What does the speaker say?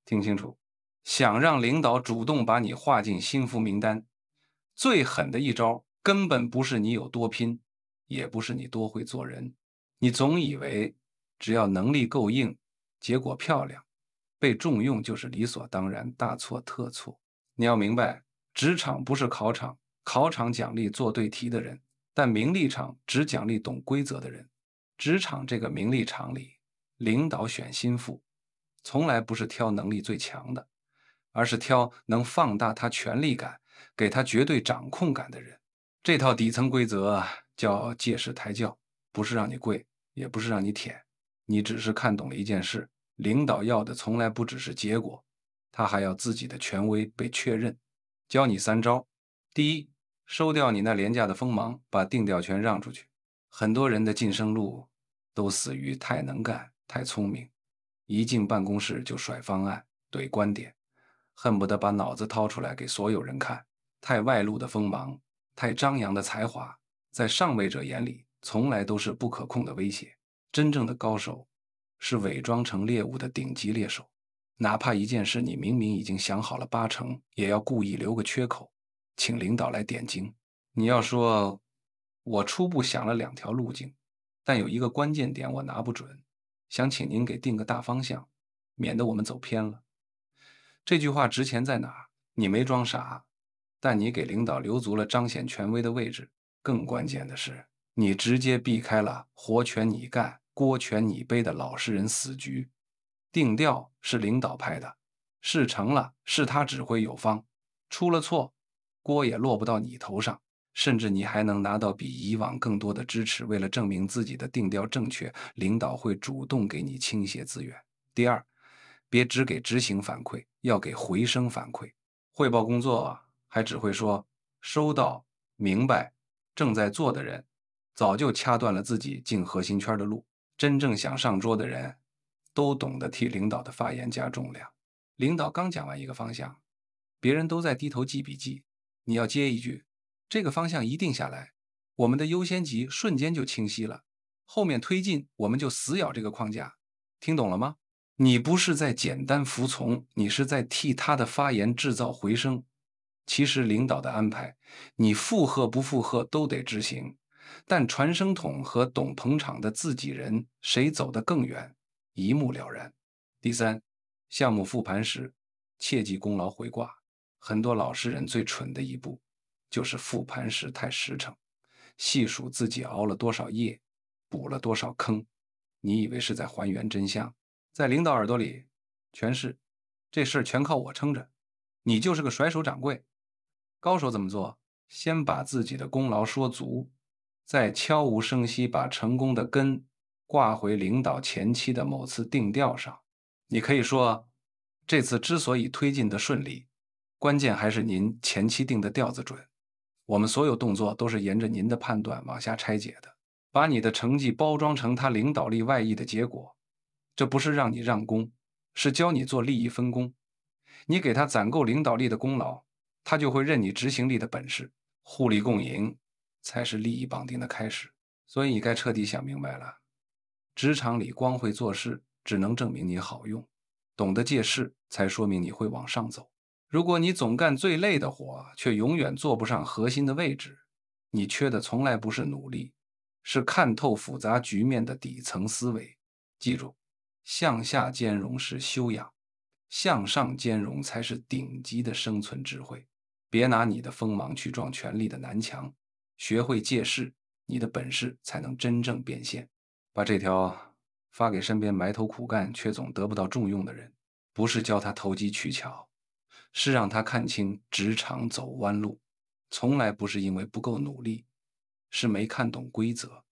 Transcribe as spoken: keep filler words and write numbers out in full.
听清楚，想让领导主动把你划进心腹名单，最狠的一招根本不是你有多拼，也不是你多会做人。你总以为只要能力够硬，结果漂亮，被重用就是理所当然，大错特错。你要明白，职场不是考场，考场奖励做对题的人，但名利场只奖励懂规则的人。职场这个名利场里，领导选心腹，从来不是挑能力最强的，而是挑能放大他权力感，给他绝对掌控感的人。这套底层规则啊叫借势抬轿，不是让你跪，也不是让你舔，你只是看懂了一件事，领导要的从来不只是结果，他还要自己的权威被确认。教你三招：第一，收掉你那廉价的锋芒，把定调权让出去。很多人的晋升路都死于太能干、太聪明，一进办公室就甩方案、怼观点，恨不得把脑子掏出来给所有人看。太外露的锋芒，太张扬的才华，在上位者眼里从来都是不可控的威胁。真正的高手是伪装成猎物的顶级猎手，哪怕一件事你明明已经想好了八成，也要故意留个缺口，请领导来点睛。你要说，我初步想了两条路径，但有一个关键点我拿不准，想请您给定个大方向，免得我们走偏了。这句话值钱在哪？你没装傻，但你给领导留足了彰显权威的位置。更关键的是，你直接避开了活全你干、锅全你背的老实人死局。定调是领导派的，事成了是他指挥有方，出了错，锅也落不到你头上，甚至你还能拿到比以往更多的支持。为了证明自己的定调正确，领导会主动给你倾斜资源。第二，别只给执行反馈，要给回声反馈。汇报工作还只会说收到、明白、正在做的人，早就掐断了自己进核心圈的路。真正想上桌的人，都懂得替领导的发言加重量。领导刚讲完一个方向，别人都在低头记笔记，你要接一句，这个方向一定下来，我们的优先级瞬间就清晰了，后面推进我们就死咬这个框架。听懂了吗？你不是在简单服从，你是在替他的发言制造回声。其实领导的安排，你附和不附和都得执行，但传声筒和懂捧场的自己人，谁走得更远，一目了然。第三，项目复盘时，切忌功劳回挂。很多老实人最蠢的一步，就是复盘时太实诚，细数自己熬了多少夜，补了多少坑，你以为是在还原真相，在领导耳朵里全是这事儿全靠我撑着，你就是个甩手掌柜。高手怎么做？先把自己的功劳说足，再悄无声息把成功的根挂回领导前期的某次定调上。你可以说，这次之所以推进的顺利，关键还是您前期定的调子准。我们所有动作都是沿着您的判断往下拆解的，把你的成绩包装成他领导力外溢的结果。这不是让你让功，是教你做利益分工。你给他攒够领导力的功劳，他就会认你执行力的本事。互利共赢才是利益绑定的开始。所以你该彻底想明白了，职场里光会做事只能证明你好用，懂得借势才说明你会往上走。如果你总干最累的活，却永远做不上核心的位置，你缺的从来不是努力，是看透复杂局面的底层思维。记住，向下兼容是修养，向上兼容才是顶级的生存智慧。别拿你的锋芒去撞权力的南墙，学会借势，你的本事才能真正变现。把这条发给身边埋头苦干却总得不到重用的人，不是教他投机取巧，是让他看清职场走弯路，从来不是因为不够努力，是没看懂规则。